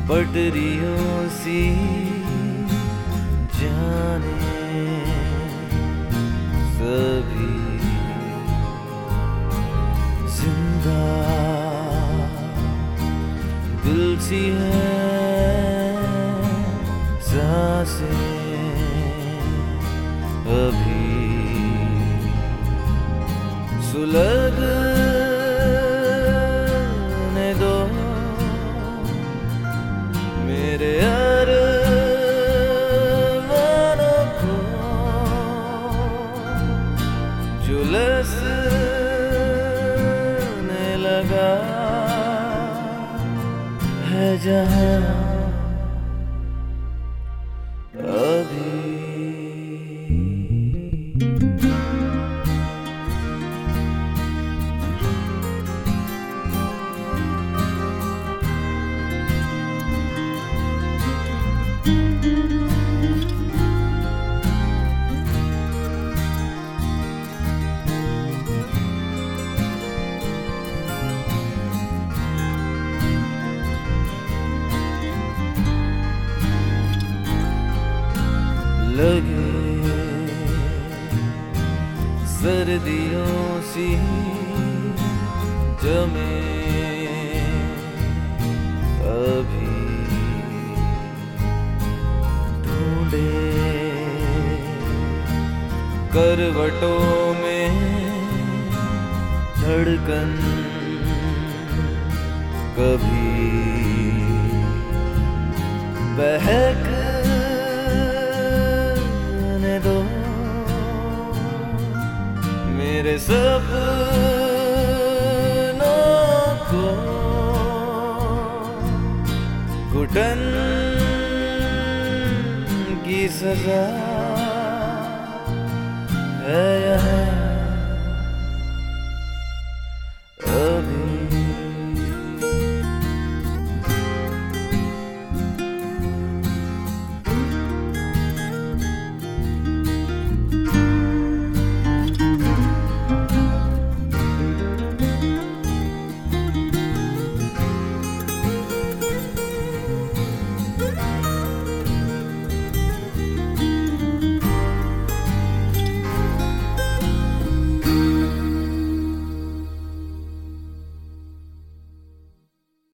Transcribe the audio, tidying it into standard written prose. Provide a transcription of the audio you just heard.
पटरियों सी जाने सभी जिंदा दिल सी है सांसें अभी सुलगने दो मेरे अरमानों को झुलसने लगा है जहां अभी। लगे सर्दियों सी जमे अभी ढूंढे करवटों में धड़कन कभी बहक दो मेरे सपनों को घुटन की सजा है